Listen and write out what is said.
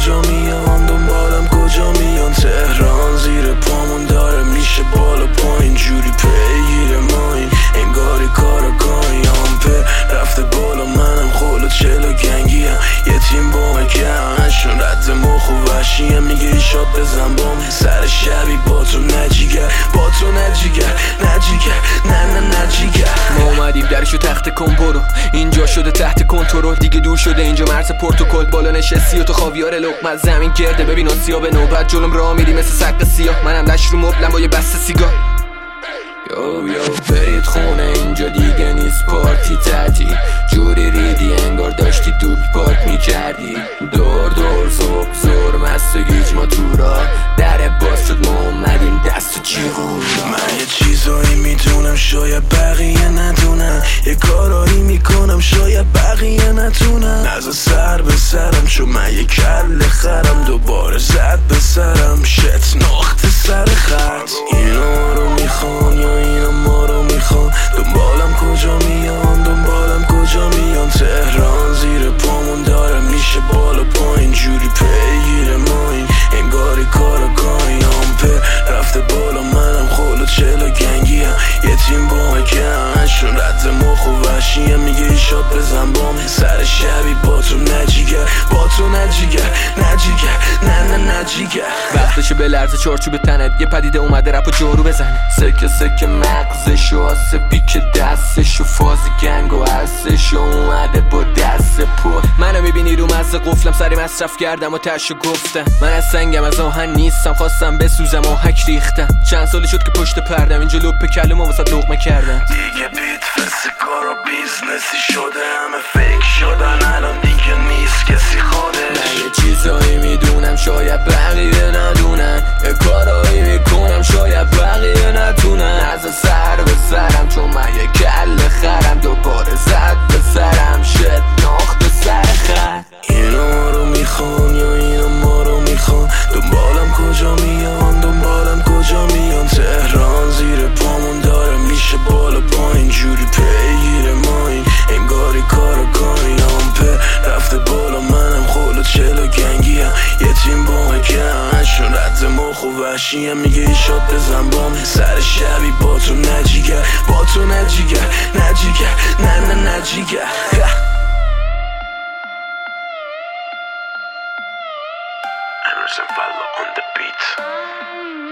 کجا میان دنبالم کجا میان تهران زیر پامون داره میشه بالا پایین جوری پیگیر ماین انگاری کاراگاهی آمپر رفته بالا منم خلو چلو گنگیم یه تیم با مکهشون رد مخ و وحشیم میگه ایشاد بزن بام سر شبی با تو نجیگر با تو نجیگر نجیگر نه نجیگر ما اومدیم درشو تخت کن برو اینجا شده تحت کنترل دیگه دور شده اینجا مرز پروتکل بالا نشستی و تو خاویار لقمه زمین گرده ببین آسیا به نوبت جلوم راه میری مثل سق سیاه منم دشت رو مبلم با یه بسته سیگار یو برید خونه اینجا دیگه نیست پارتی تعطیل جوری ریدی انگار داشتی دوب پارک میکردی دور صبح زور مست و گیج ما تو را در باز شد ما اومدیم دست و چیغون من یه چیزایی میتونم شاید بقیه ندونم یه کارایی میکنم شاید بقیه نتونم نزا سر به سرم چون من یه کل خرم دوباره زد به سرم شت نقطه سر خط اینا رو میخوان یا اینا ما رو میخوان دنبالم کجا میان دنبالم کجا میان تهران زیر پامون داره میشه بالا پایین جوری پیگیر ماین انگاری کاراگاهی آمپر رفته بالا منم خلو چلو گنگیم یه تیم با مکهشون رد مخ و وحشیم میگه ایشاد بزن بام سر شبی با تو نجیگر با تو نجیگر نجیگر نه نجیگر وقتشه به لرز چارچوب تنت یه پدیده اومده رپ و جارو بزنه سکه مغزشو آسه پیک دستشو فاز گنگ و عرصشو اومده با دست پر منو میبینی رو مزه قفلم سری مصرف کردم و تشو گفتم من از سنگم از آهن نیستم خواستم بسوزم آهک ریختم چند سالی شد که پشت پردم اینجا لپ کلم و واسه لقمه کردم دیگه بیت فسکار و بیزنسی شده همه فیک شدن الان دیگه نیست کسی خودش من یه چیزایی میدونم شاید بقیه ندونن یه کارایی میکنم شاید بقیه نتونن از سر به سرم چون من یه کل خرم دوباره زد به سرم شد نقطه سر خط اینا رو میخوان یا اینا ما رو میخوان دنبالم کجا میان دنبالم کجا میان تهران زیر پامون داره میشه بالا پایین جوری پیگیر ماین انگاری کاراگاهی آمپر رفته بالا منم خلو چلو گنگیم یه تیم با مکهشون رد مخ و وحشیم میگه ایشاد بزن بام سر شبی با تو نجیگر با تو نجیگر نجیگر نه نجیگر Emerson Fallo on the beat